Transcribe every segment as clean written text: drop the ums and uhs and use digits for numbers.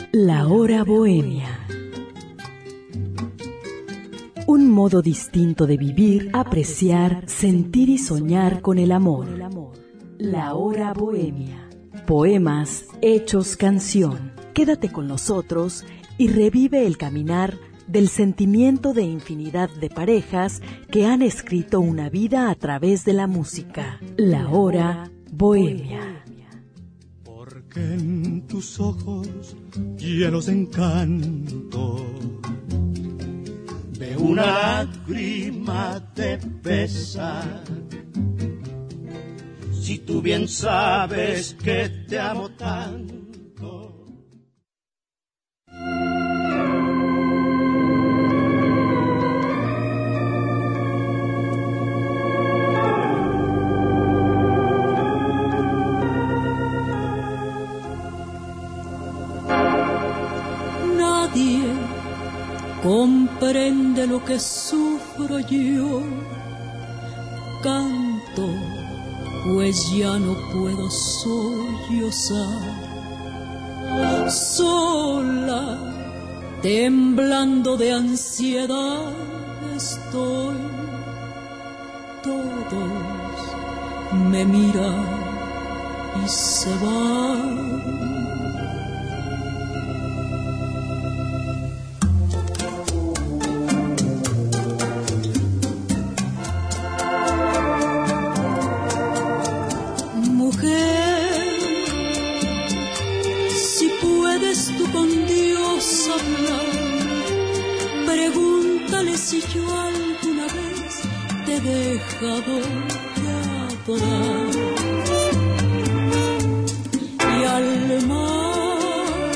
La hora bohemia. Un modo distinto de vivir, apreciar, sentir y soñar con el amor. La hora bohemia. Poemas hechos canción. Quédate con nosotros y revive el caminar del sentimiento de infinidad de parejas que han escrito una vida a través de la música. La hora bohemia. Porque en tus ojos llenos de encanto veo una lágrima de pesar. Si tú bien sabes que te amo tanto. Nadie comprende lo que sufro yo. Canto, pues ya no puedo sollozar. Sola, temblando de ansiedad estoy. Todos me miran y se van. Si yo alguna vez te he dejado de adorar, y al mar,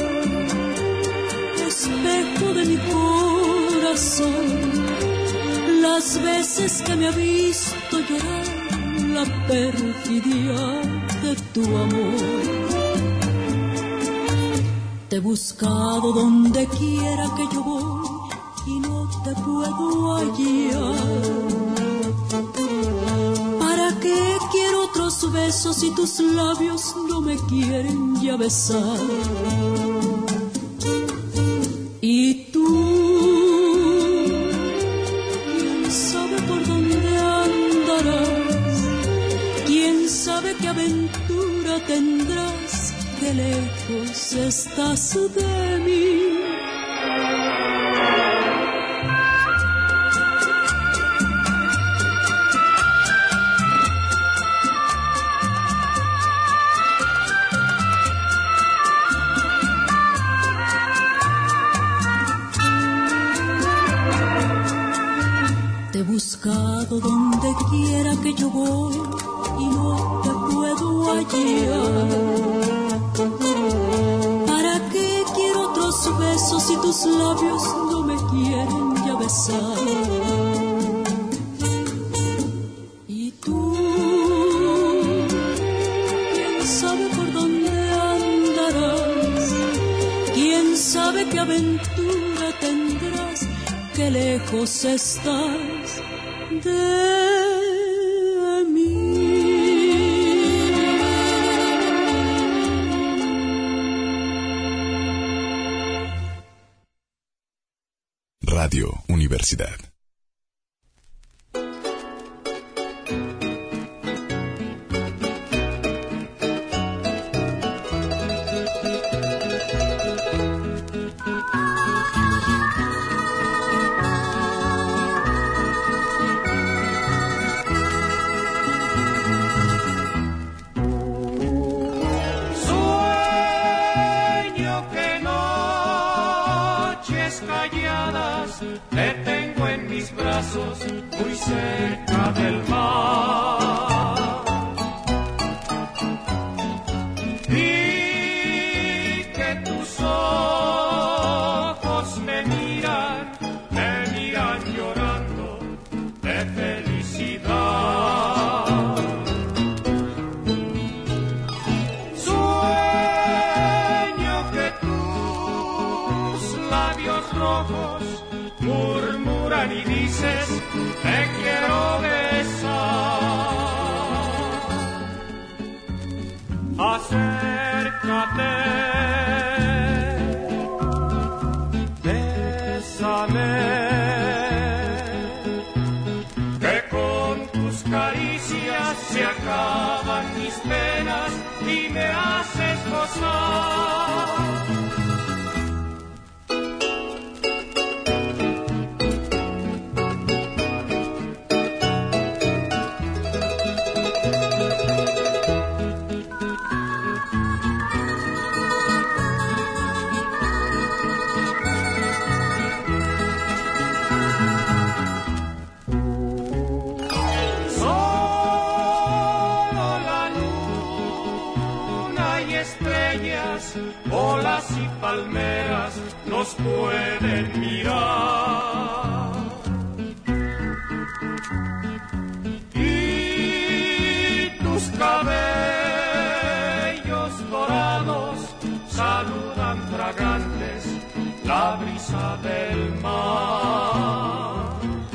espejo de mi corazón, las veces que me ha visto llorar la perfidia de tu amor. Te he buscado donde quiera que yo voy y no te puedo hallar. ¿Para qué quiero otros besos si tus labios no me quieren ya besar? Y tú, quién sabe por dónde andarás, quién sabe qué aventura tendrás, qué lejos estás de mí. Buscado donde quiera que yo voy y no te puedo hallar. ¿Para qué quiero otros besos si tus labios no me quieren ya besar? Y tú, quién sabe por dónde andarás, quién sabe qué aventura tendrás, qué lejos estás de mí. Radio Universidad. Muy cerca del mar, y que tus ojos me miran llorando de felicidad. Sueño que tus labios rojos murmuran y dices te quiero besar. Acércate mis penas y me haces gozar. Olas y palmeras nos pueden mirar y tus cabellos dorados saludan fragantes la brisa del mar.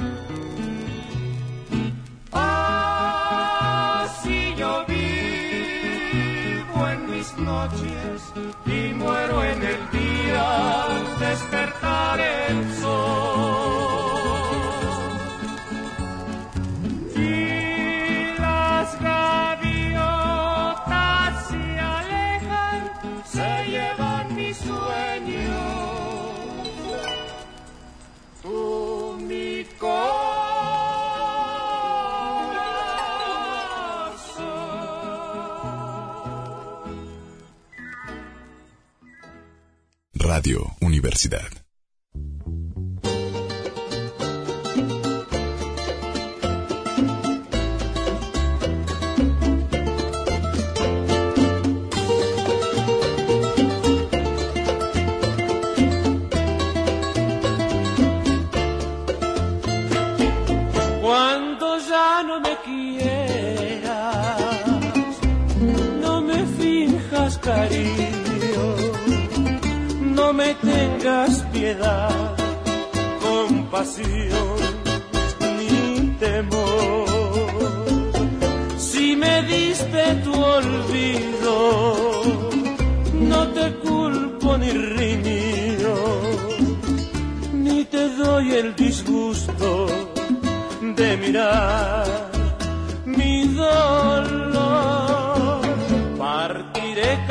Así yo vivo en mis noches y muero en el día al despertar el sol. Y las gaviotas se alejan, se llevan mis sueños. Tú mi corazón. Radio Universidad. Cuando ya no me quieras, no me finjas cariño, no me tengas piedad, compasión ni temor. Si me diste tu olvido, no te culpo ni riño, ni te doy el disgusto de mirar mi dolor. Partiré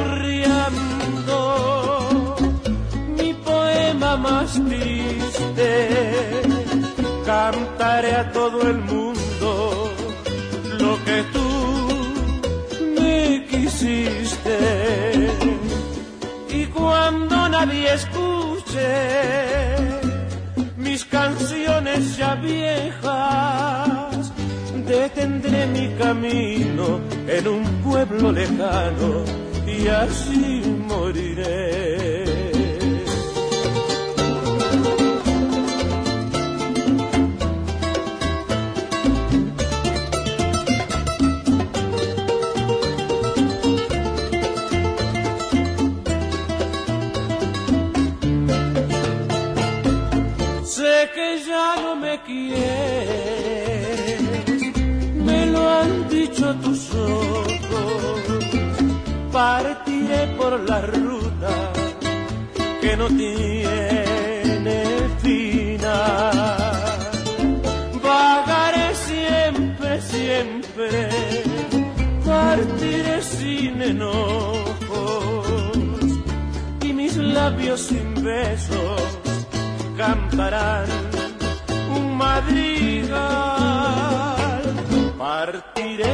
canturriando mi poema más triste, cantaré a todo el mundo lo que tú me quisiste. Y cuando nadie escuche mis canciones ya viejas, detendré mi camino en un pueblo lejano y así moriré. Sé que ya no me quieres, me lo han dicho tus ojos. Partiré por la ruta que no tiene final. Vagaré siempre, siempre, partiré sin enojos y mis labios sin besos cantarán un madrigal. Partiré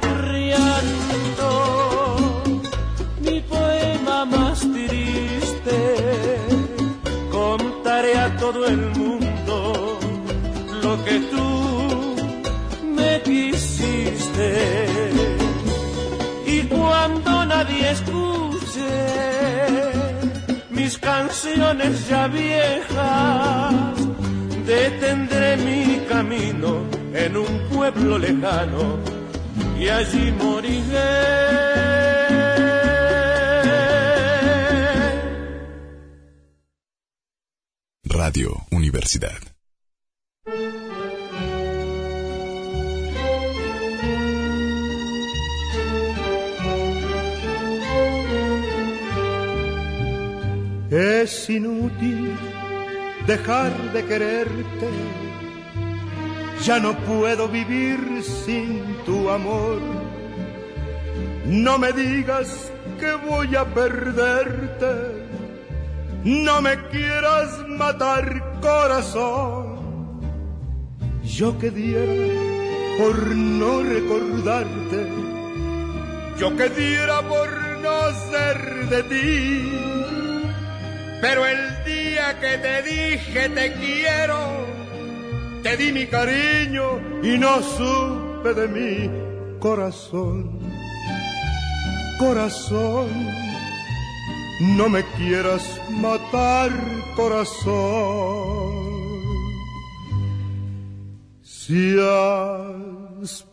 canturriando mi poema más triste, contaré a todo el mundo lo que tú me quisiste. Y cuando nadie escuche mis canciones ya viejas, detendré mi camino en un pueblo lejano y allí moriré. Radio Universidad. Es inútil dejar de quererte, ya no puedo vivir sin tu amor. No me digas que voy a perderte, no me quieras matar, corazón. Yo que diera por no recordarte, yo que diera por no ser de ti, pero el día que te dije te quiero, te di mi cariño y no supe de mí, corazón. Corazón, no me quieras matar, corazón. Si has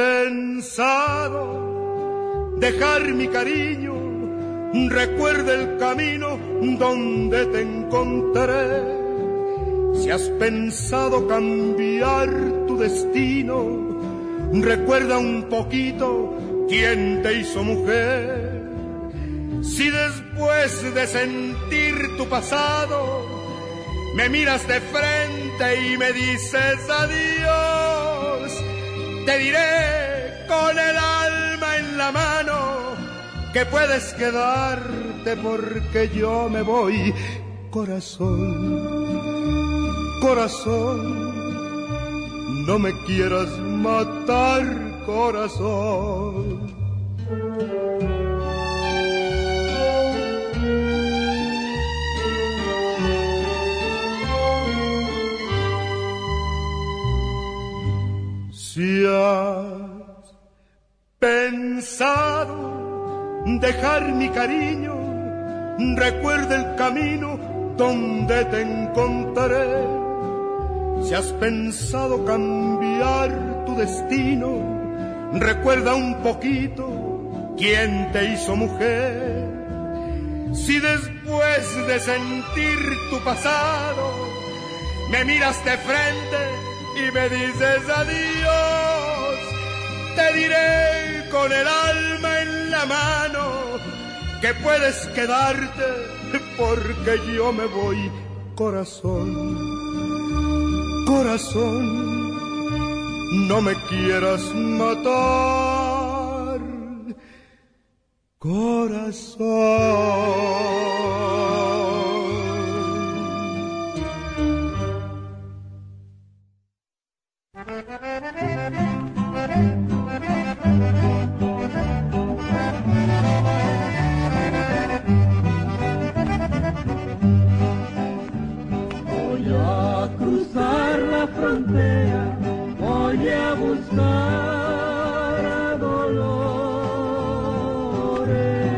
pensado dejar mi cariño, recuerda el camino donde te encontraré. Si has pensado cambiar tu destino, recuerda un poquito quién te hizo mujer. Si después de sentir tu pasado me miras de frente y me dices adiós, te diré con el alma en la mano que puedes quedarte porque yo me voy, corazón, corazón, no me quieras matar, corazón. Si has pensado dejar mi cariño, recuerda el camino donde te encontraré. Si has pensado cambiar tu destino, recuerda un poquito quién te hizo mujer. Si después de sentir tu pasado me miras de frente y me dices adiós, te diré con el alma en la mano que puedes quedarte porque yo me voy, corazón, corazón, no me quieras matar, corazón. Voy a cruzar la frontera, voy a buscar a Dolores.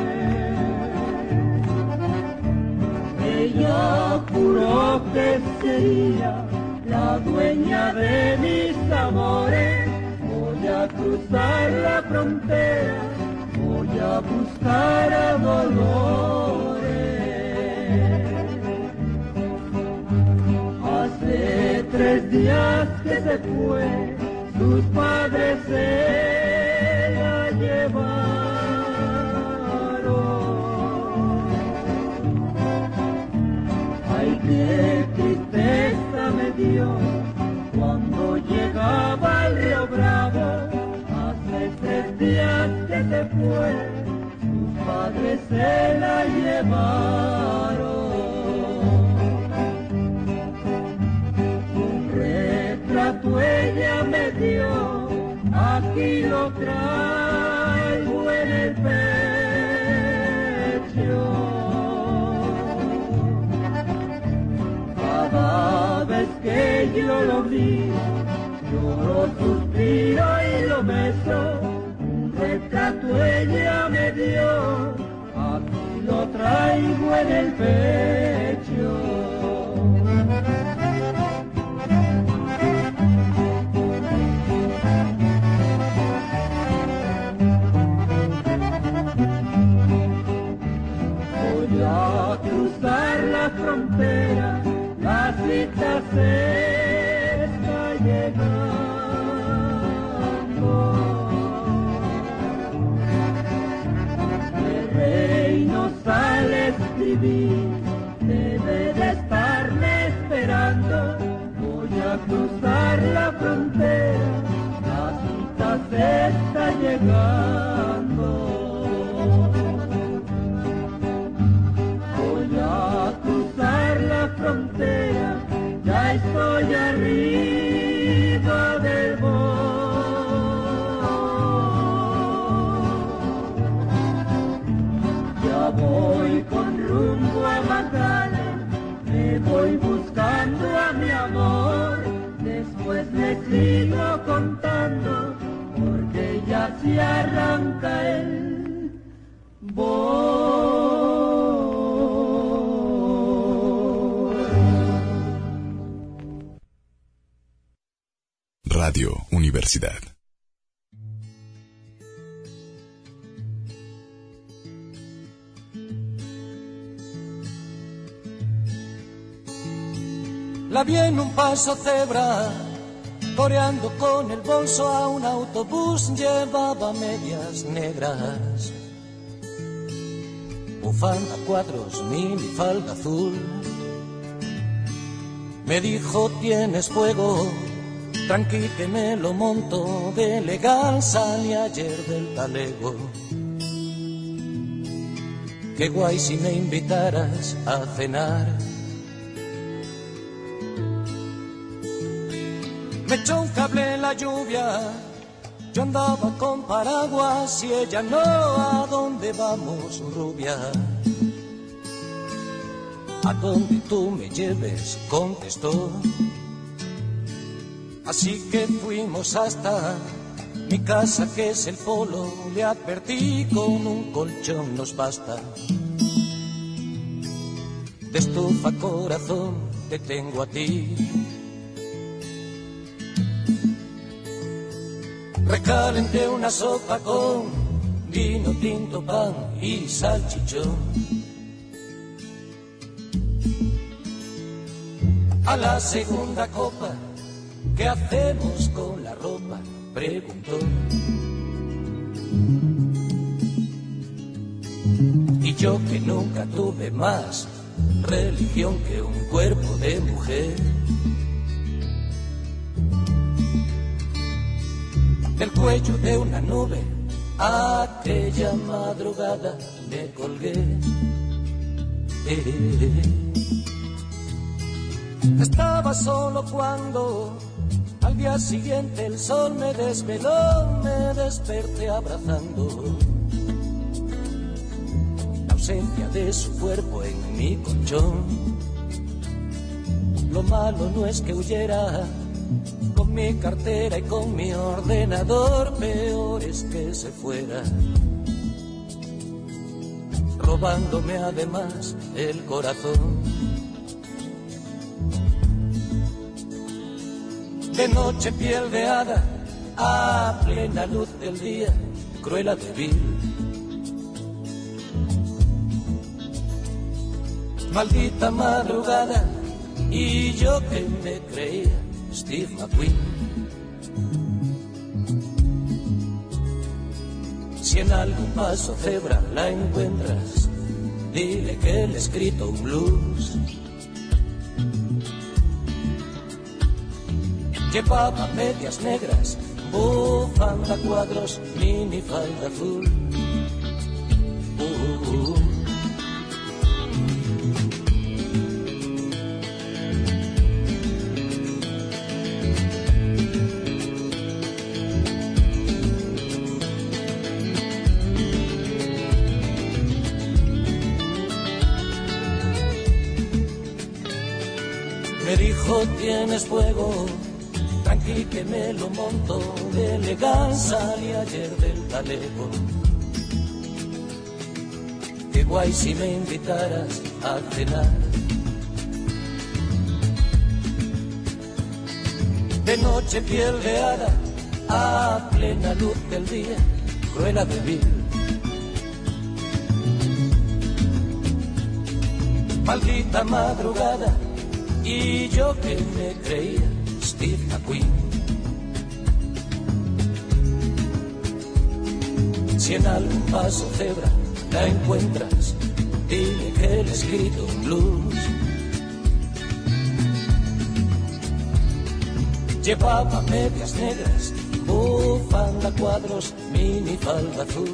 Ella juró que sería la dueña de mis amores. Voy a cruzar la frontera, voy a buscar a Dolores. Hace 3 días que se fue, sus padres se la llevaron. Ay, qué tristeza me dio cuando llegaba al Río Bravo. Hace 3 días que se fue, sus padres se la llevaron. Un retrato ella me dio, aquí lo traigo en el pecho. Cada vez que yo lo vi, lloro, suspiro y lo beso. Un retrato ella me dio, aquí lo traigo en el pecho. Voy a cruzar la frontera, la cita se está llegando. El rey no sale a escribir, debe de estarme esperando. Voy a cruzar la frontera, la cita se está llegando. se arranca el bol. Radio Universidad. La vi en un paso cebra, toreando con el bolso a un autobús, llevaba medias negras, bufanda cuadros, minifalda azul. Me dijo, ¿tienes fuego? Tranqui que me lo monto, de legal salí ayer del talego. Qué guay si me invitaras a cenar. Me echó un cable en la lluvia, yo andaba con paraguas y ella no. ¿A dónde vamos, rubia? A donde tú me lleves, contestó. Así que fuimos hasta mi casa, que es el polo. Le advertí, con un colchón nos basta. De estufa corazón te tengo a ti. Recalenté una sopa con vino tinto, pan y salchichón. A la segunda copa, ¿qué hacemos con la ropa?, preguntó. Y yo, que nunca tuve más religión que un cuerpo de mujer, del cuello de una nube aquella madrugada me colgué. Estaba solo cuando al día siguiente el sol me desveló. Me desperté abrazando la ausencia de su cuerpo en mi colchón. Lo malo no es que huyera con mi cartera y con mi ordenador, peor es que se fuera robándome además el corazón. De noche piel de hada, a plena luz del día, Cruella de Vil. Maldita madrugada, y yo que me creía Steve McQueen. Si en algún paso cebra la encuentras, dile que le he escrito un blues. Llevaba medias negras, bufanda cuadros, minifalda azul. Me dijo, ¿tienes fuego? Tranqui que me lo monto, de legal salí ayer del talego. Qué guay si me invitaras a cenar. De noche piel de hada, a plena luz del día, Cruella de Vil. Maldita madrugada, y yo que me creía Steve McQueen. Si en algún paso cebra la encuentras, dile que le he escrito un blues. Llevaba medias negras, bufanda cuadros, minifalda azul.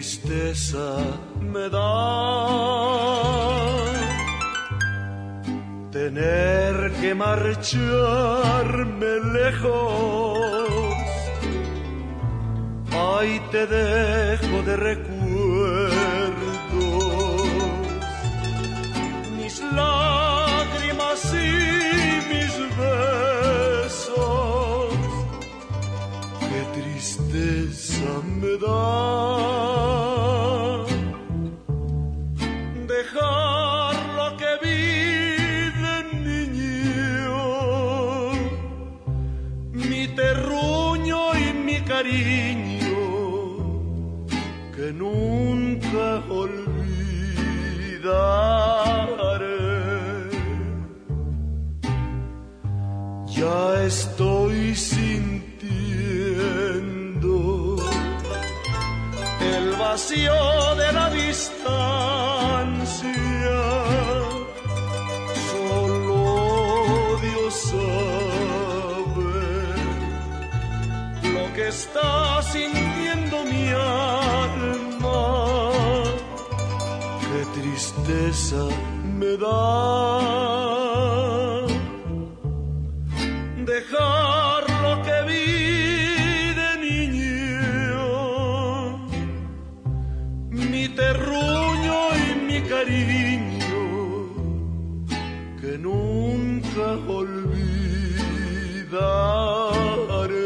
tristeza me da tener que marcharme lejos. Ahí te dejo de recuerdos mis lágrimas y mis besos. Qué tristeza me da dejar lo que vi de niño, mi terruño y mi cariño, que nunca olvidaré. Ya estoy sintiendo el vacío de la distancia. Solo Dios sabe lo que está sintiendo mi alma. Qué tristeza me da dejar lo que vi de niño, mi terruño y mi cariño, que nunca olvidaré.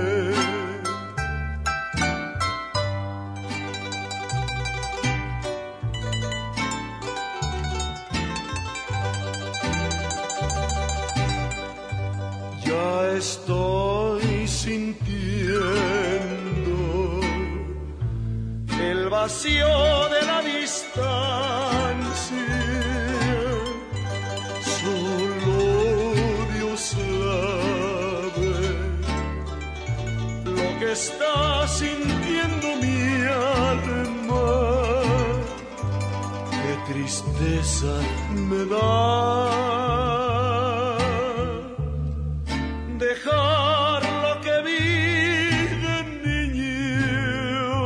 Estoy sintiendo el vacío de la distancia. Solo Dios sabe lo que está sintiendo mi alma. Qué tristeza me da dejar lo que vi de niño,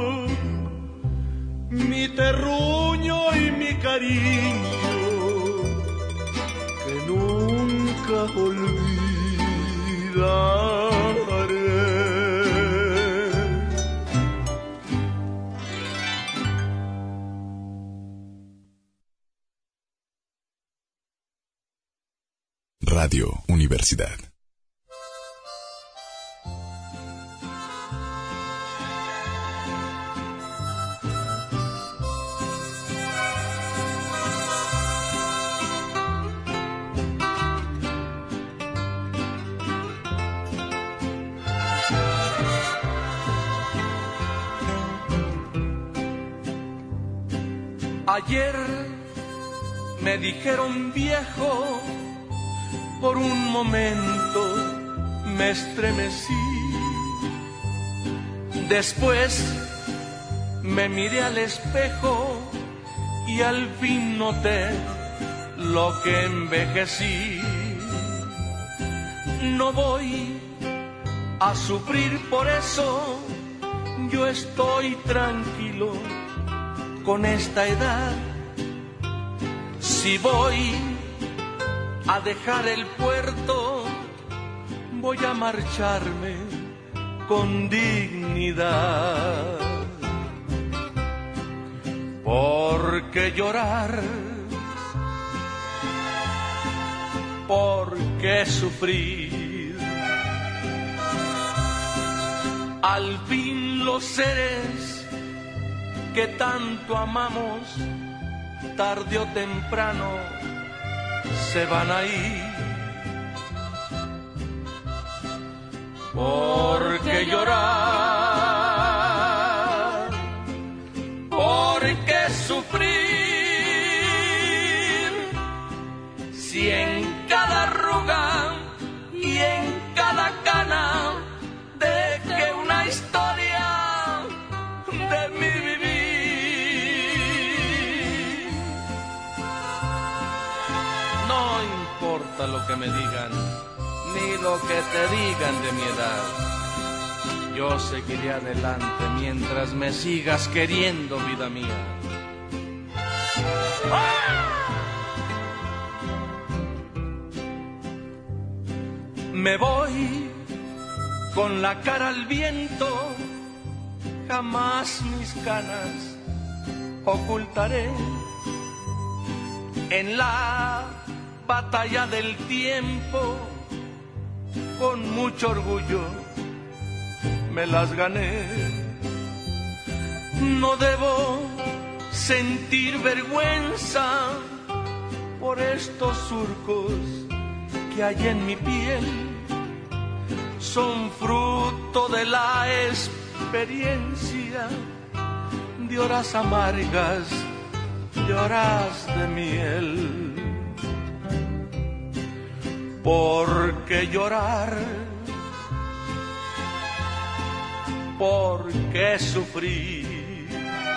mi terruño y mi cariño, que nunca olvidaré. Radio Universidad. Ayer me dijeron viejo, por un momento me estremecí. Después me miré al espejo y al fin noté lo que envejecí. No voy a sufrir por eso, yo estoy tranquilo con esta edad. Si voy a dejar el puerto, voy a marcharme con dignidad. ¿Por qué llorar? ¿Por qué sufrir? Al fin los seres que tanto amamos, tarde o temprano se van a ir. ¿Por qué llorar? ¿Por qué sufrir? Si en cada arruga y en cada cana dejé una historia de mi vivir. No importa lo que me digan, ni lo que te digan de mi edad. yo seguiré adelante mientras me sigas queriendo, vida mía. Me voy con la cara al viento, jamás mis canas ocultaré. En la batalla del tiempo, con mucho orgullo me las gané. No debo sentir vergüenza por estos surcos que hay en mi piel. Son fruto de la experiencia de horas amargas, de horas de miel. ¿Por qué llorar? ¿Por qué sufrir?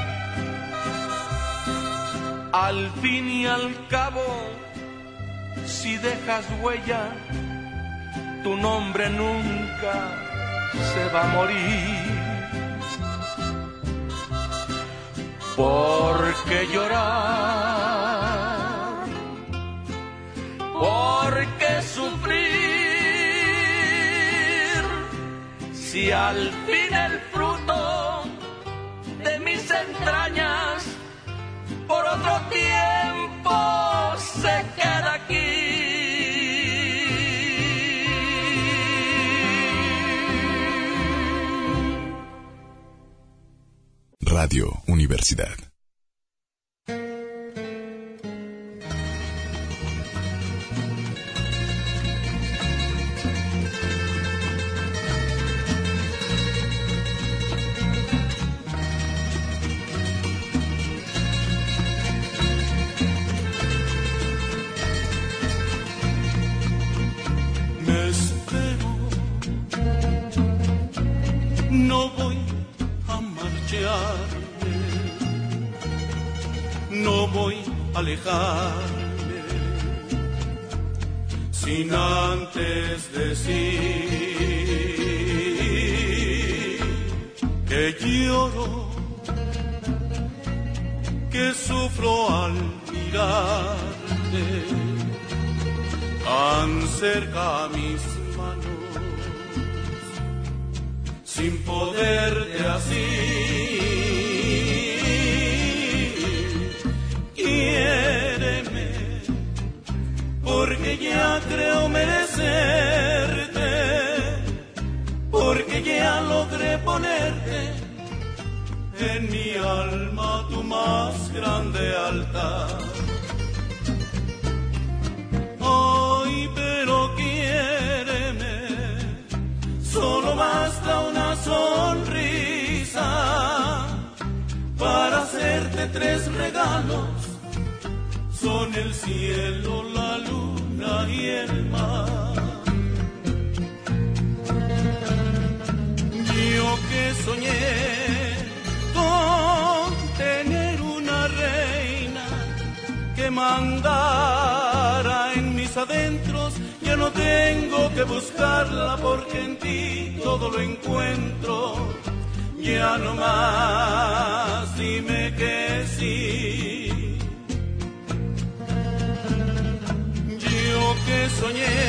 Al fin y al cabo, si dejas huella, tu nombre nunca se va a morir. ¿Por qué llorar? ¿Por qué sufrir? Si al fin el fruto de mis entrañas por otro tiempo se queda aquí. Radio Universidad. Me espero, no voy a marcharme, no voy a alejarme, sin antes decir que lloro, que sufro al mirarte tan cerca a mis manos, sin poderte así. Quiéreme, porque ya creo merecerte, porque ya logré ponerte en mi alma tu más grande altar. Ay, pero quiéreme, solo basta una sonrisa para hacerte 3 regalos. Son el cielo, la luna y el mar. Yo que soñé con tener una reina que mandara en mis adentros, ya no tengo que buscarla porque en ti todo lo encuentro. Ya no más, dime que sí. Yo que soñé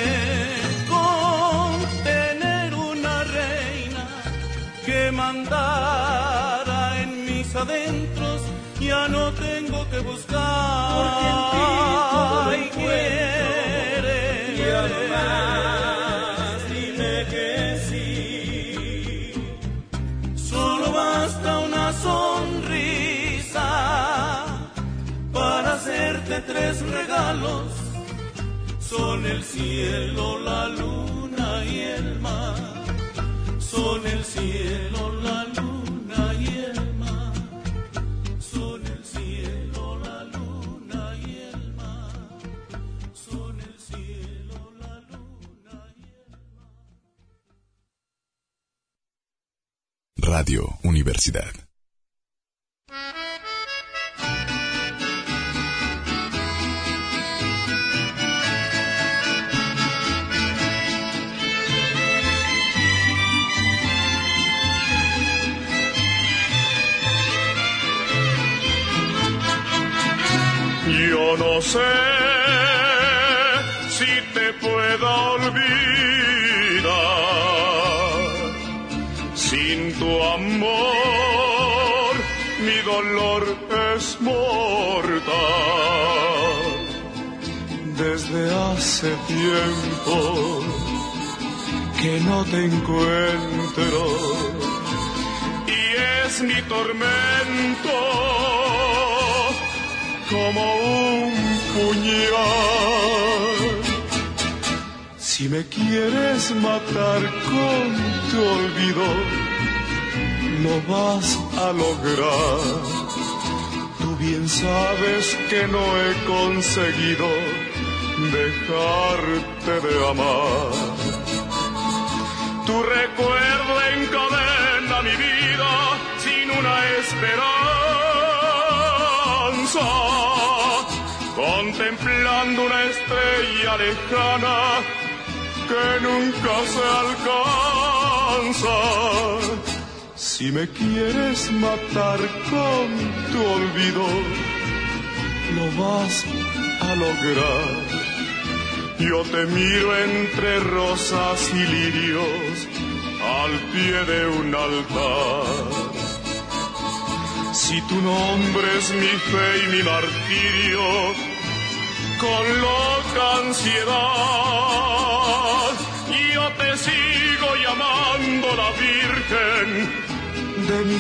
con tener una reina que mandara en mis adentros, ya no tengo que buscar, porque en ti todo lo encuentro. Ya no más, dime que sí. Solo basta una sonrisa para hacerte 3 regalos. Son el cielo, la luna y el mar. Son el cielo, la luna y el mar. Son el cielo, la luna y el mar. Son el cielo, la luna y el mar. Radio Universidad. yo no sé si te pueda olvidar. Sin tu amor, mi dolor es mortal. Desde hace tiempo que no te encuentro y es mi tormento como un puñal. Si me quieres matar con tu olvido, lo vas a lograr. Tú bien sabes que no he conseguido dejarte de amar. Tu recuerdo encadena mi vida sin una esperanza, contemplando una estrella lejana que nunca se alcanza. Si me quieres matar con tu olvido, lo vas a lograr. Yo te miro entre rosas y lirios al pie de un altar. Si tu nombre es mi fe y mi martirio, con loca ansiedad, yo te sigo llamando la Virgen de mi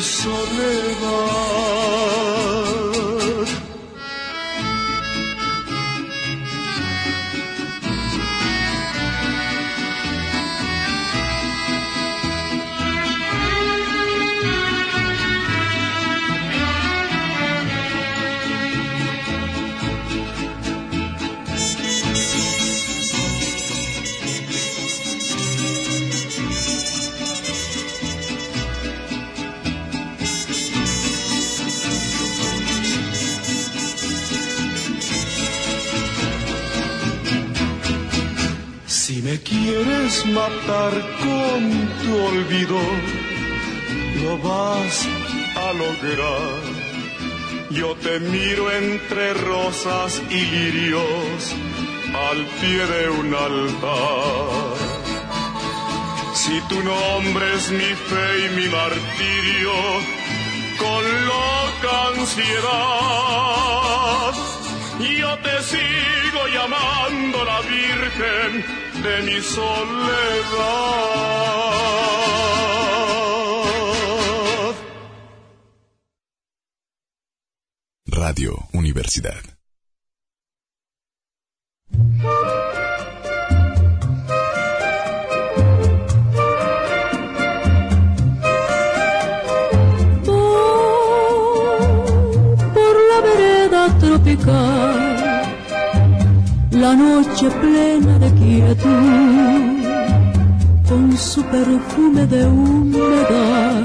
soledad. Si me quieres matar con tu olvido, lo vas a lograr. Yo te miro entre rosas y lirios al pie de un altar. Si tu nombre es mi fe y mi martirio, con loca ansiedad, yo te sigo llamando la Virgen de mi soledad. Radio Universidad. Por la vereda tropical, la noche plena de quietud, con su perfume de humedad.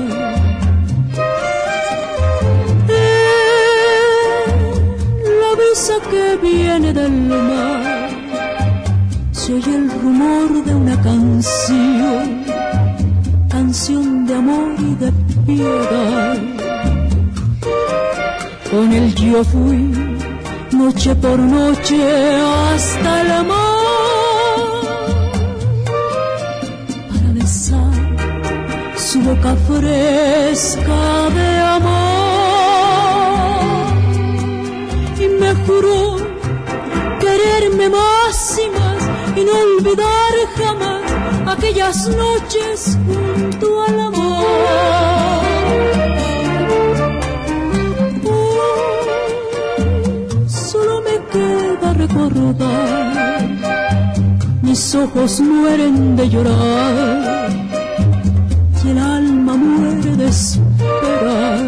La brisa que viene del mar, se oye el rumor de una canción, canción de amor y de piedad. Con él yo fui noche por noche hasta el mar, para besar su boca fresca de amor, y me juró quererme más y más y no olvidar jamás aquellas noches junto al amor. Recordar, mis ojos mueren de llorar y el alma muere de esperar.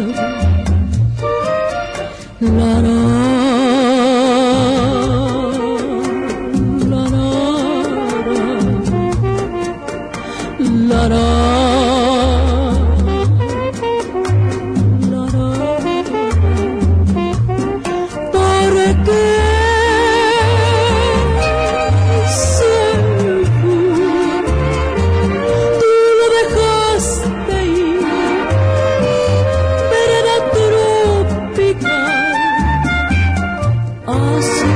La la la la la la. Así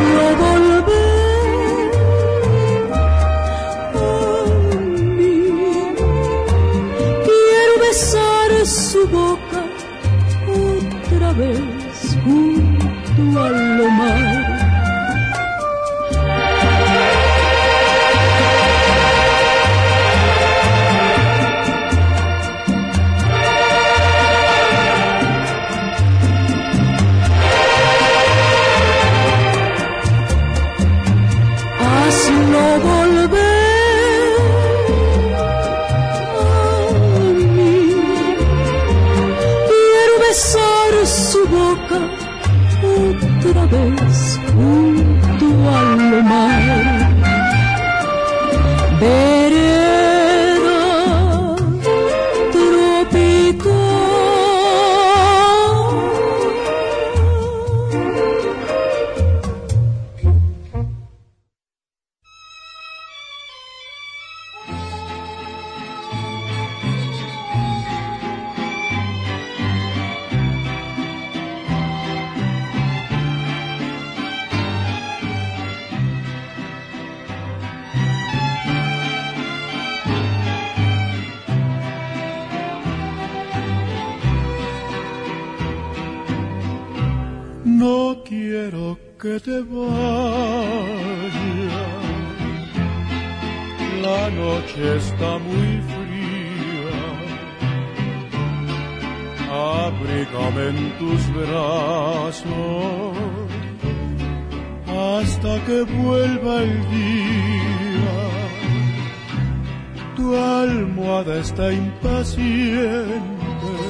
junto al mar. Otra vez junto al mar, vereda tropical. No quiero que te vayas, la noche está muy fría, abrígame en tus brazos hasta que vuelva el día. Tu almohada está impaciente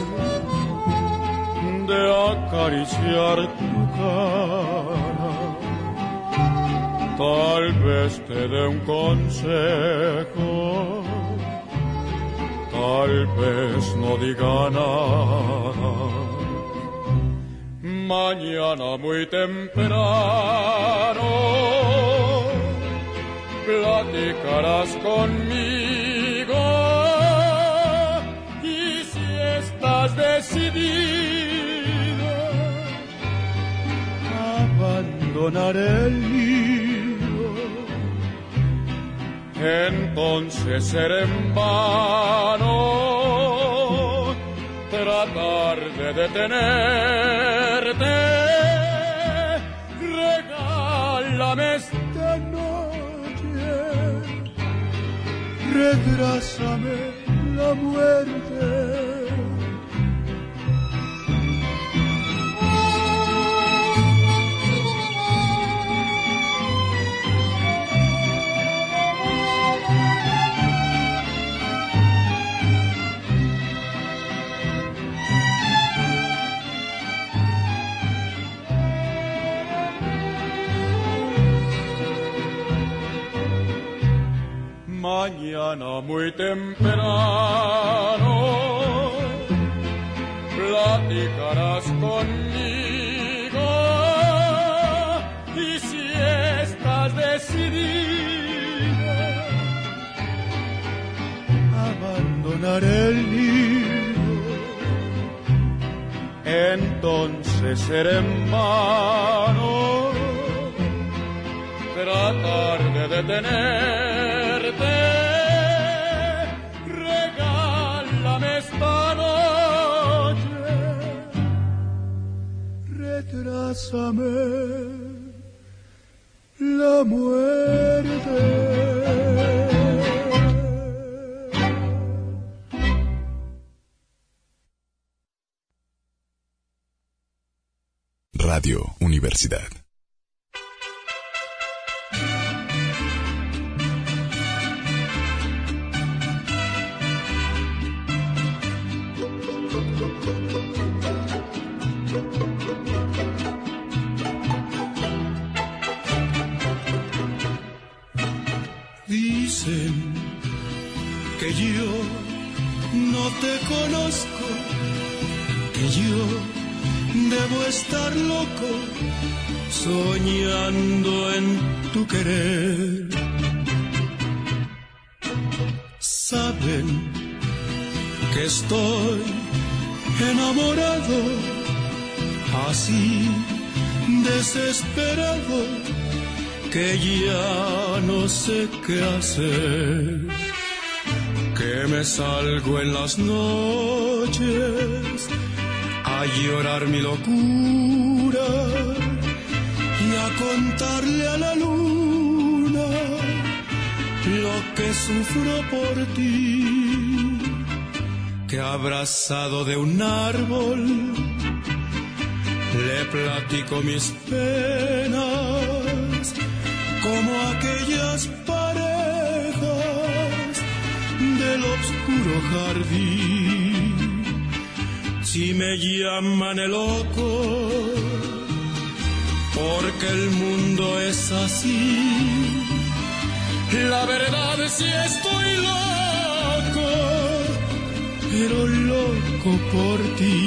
de acariciar tu cara, tal vez te dé un consejo, tal vez no diga nada. Mañana muy temprano platicarás conmigo y si estás decidido abandonar el nido, entonces será en vano tratar de detenerte. Regálame esta noche, retrásame la muerte. Mañana muy temprano platicarás conmigo y si estás decidida abandonar el nido, entonces será en vano tratar de detenerte. Regálame esta noche, retrásame la muerte. Radio Universidad. Dicen que yo no te conozco, que yo debo estar loco soñando en tu querer. Saben que estoy enamorado, así desesperado, que ya no sé qué hacer, que me salgo en las noches a llorar mi locura contarle a la luna lo que sufro por ti, que abrazado de un árbol le platico mis penas, como aquellas parejas del oscuro jardín. Si me llaman el loco, porque el mundo es así, la verdad es que estoy loco, pero loco por ti.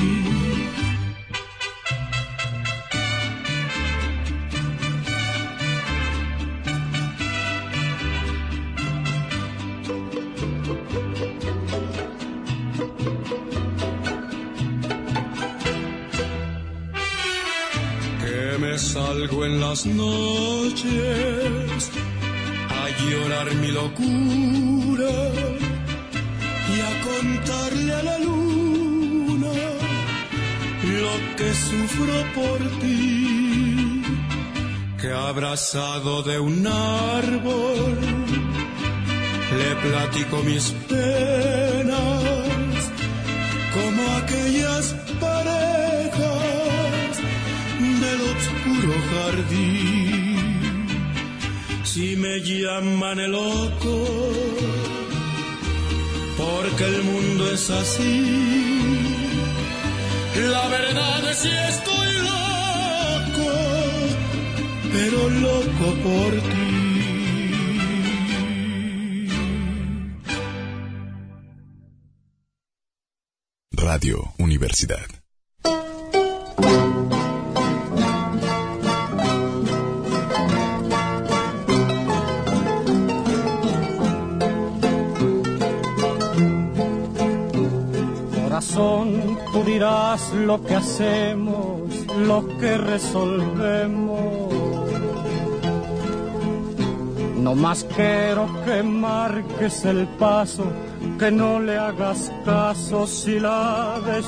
Salgo en las noches a llorar mi locura y a contarle a la luna lo que sufro por ti, que abrazado de un árbol le platico mis penas, como aquellas parejas del oscuro jardín. Si me llaman el loco, porque el mundo es así, la verdad es que estoy loco, pero loco por ti. Radio Universidad. Tú dirás lo que hacemos, lo que resolvemos. No más quiero que marques el paso, que no le hagas caso si la ves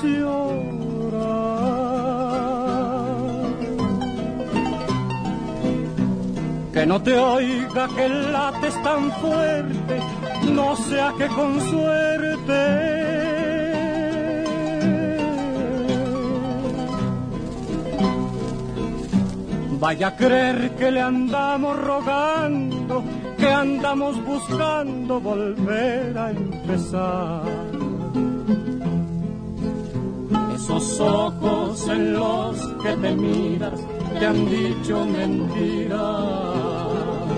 llorar. Que no te oiga que lates tan fuerte, no sea que con suerte vaya a creer que le andamos rogando, que andamos buscando volver a empezar. Esos ojos en los que te miras te han dicho mentiras.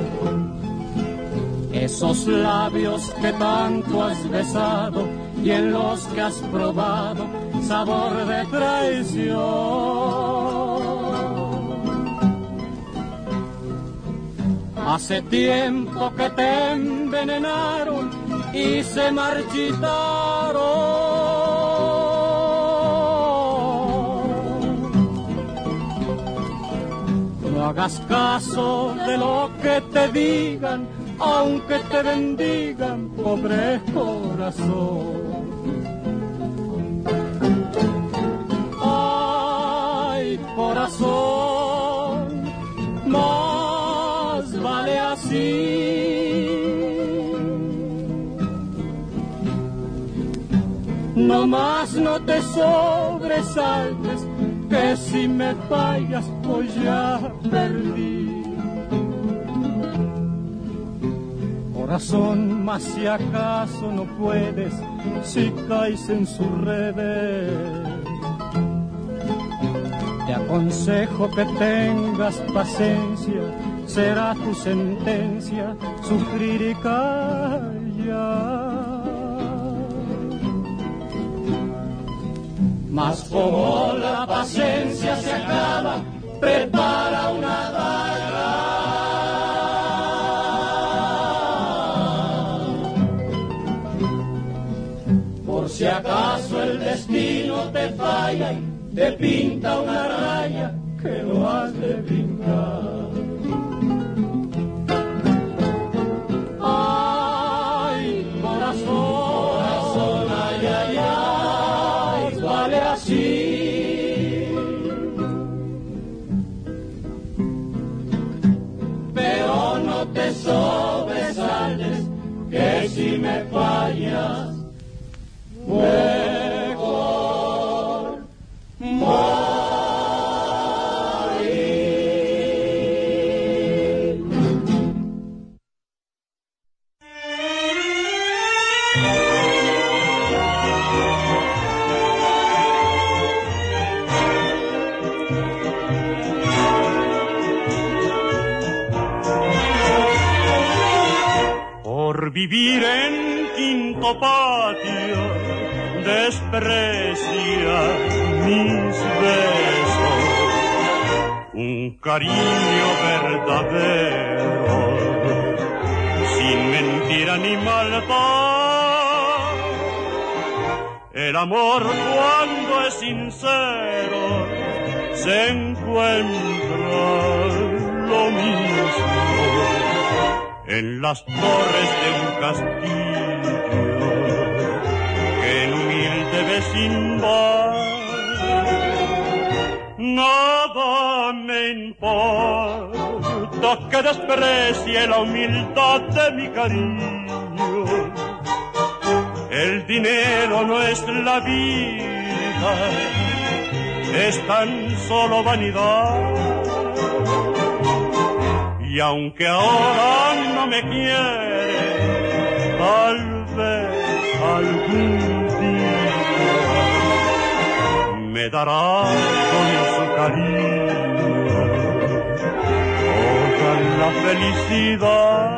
Esos labios que tanto has besado y en los que has probado sabor de traición. Hace tiempo que te envenenaron y se marchitaron. No hagas caso de lo que te digan, aunque te bendigan, pobre corazón. Ay, corazón, más vale así. No más no te sobresaltes, que si me fallas pues ya perdí. Corazón, más si acaso no puedes, si caes en sus redes, te aconsejo que tengas paciencia, será tu sentencia sufrir y callar. Mas como la paciencia se acaba, prepara una daga. Por si acaso el destino te falla y te pinta una raya que no has de brincar. Ay, corazón, ay, ay, ay, vale así. te sobresales, que si me fallas, mejor morir. Por vivir en quinto patio, desprecia mis besos, un cariño verdadero, sin mentira ni maldad. El amor cuando es sincero se encuentra lo mismo en las torres de un castillo que en humilde vecindad. Nada me importa que desprecie la humildad de mi cariño. El dinero no es la vida, es tan solo vanidad. Y aunque ahora no me quiere, tal vez algún día me dará con su cariño toda la felicidad.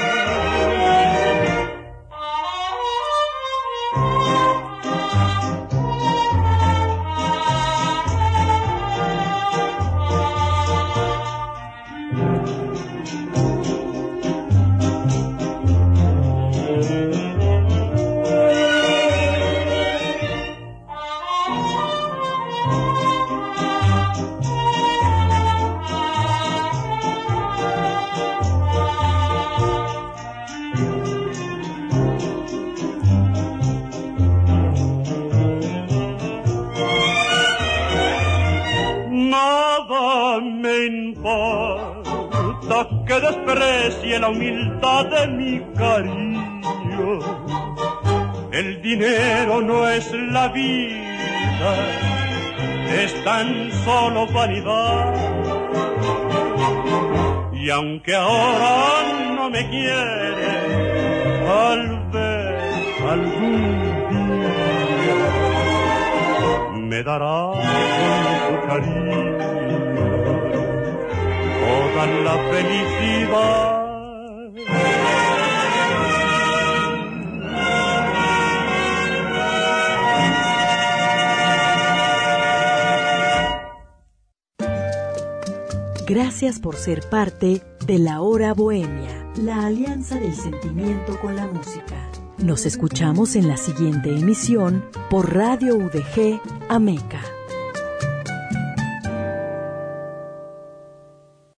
Que desprecie la humildad de mi cariño. El dinero no es la vida, es tan solo vanidad. Y aunque ahora no me quiere, tal vez algún día me dará con su cariño toda la felicidad. Gracias por ser parte de La Hora Bohemia, la alianza del sentimiento con la música. Nos escuchamos en la siguiente emisión por Radio UDG Ameca.